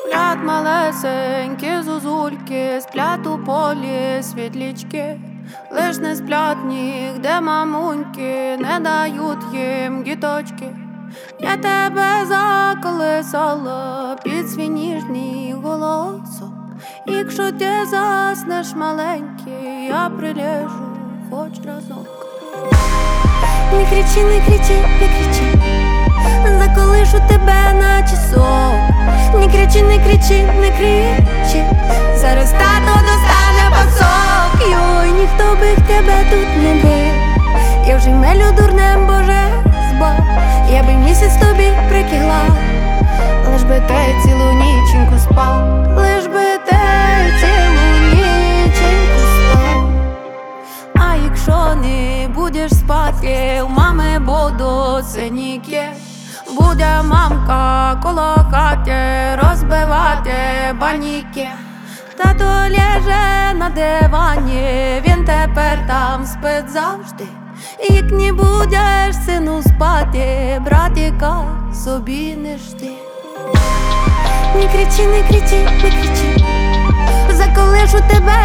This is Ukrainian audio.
Сплять малесенькі зозульки, сплять у полі світлічки, лиш не сплять нігде мамуньки, не дають їм діточки. Я тебе заколисала під свій ніжний голосок. Якщо ти заснеш маленький, я прилежу хоч разок. Не кричи, не кричи, не кричи, заколишу тебе на часок. Не кричи, не кричи, не кричи, зараз тато достане пасок. Йой, ніхто би тебе тут не бив, я вже мелю дурнем, боже збав. Я би місяць тобі прикигла, лиш би ти цілу ніченьку спав, лиш би ти цілу ніченьку спав. А якщо не будеш спати, у мами будуть синіки. Буде мамка коло хати розбивати баніки. Тато ляже на дивані, він тепер там спить завжди. Як не будеш, сину, спати, братика собі не жди. Не кричи, не кричи, не кричи, заколишу тебе